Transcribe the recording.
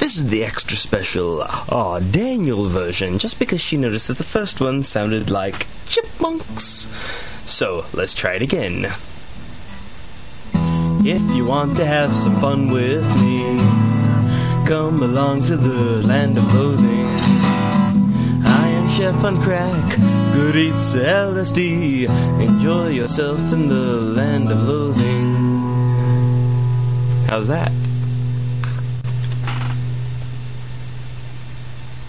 this is the extra special Daniel version, just because she noticed that the first one sounded like chipmunks. So, let's try it again. If you want to have some fun with me, come along to the land of loathing. Iron Chef on crack, good eats LSD. Enjoy yourself in the land of loathing. How's that?